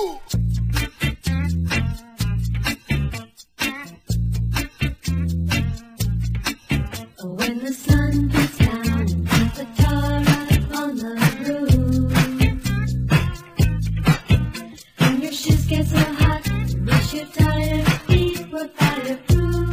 When the sun beats down and puts the tar up on the roof, and your shoes get so hot, you wish your tired feet were fireproof.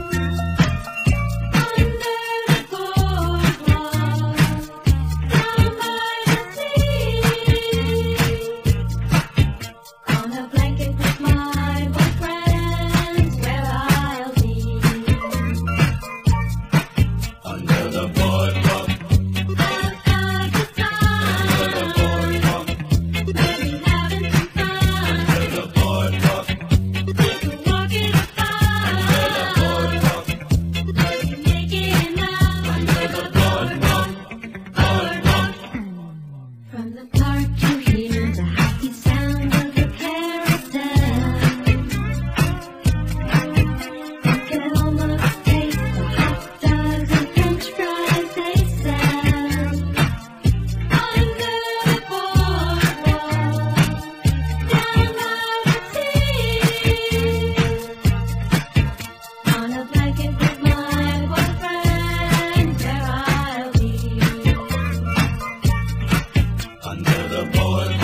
Under the boardwalk, down by the sea, on a blanket with my boyfriend's where I'll be. Under the boardwalk, Under the boardwalk, maybe having some fun. under the boardwalk, We could walk in the boardwalk, park, maybe making love. under the boardwalk, boardwalk. From the park you hear the happy sound of the carousel. You can almost taste the hot dogs and French fries they sell. Under the boardwalk, down by the sea, on a blanket with my boyfriend where I'll be. Under the boardwalk,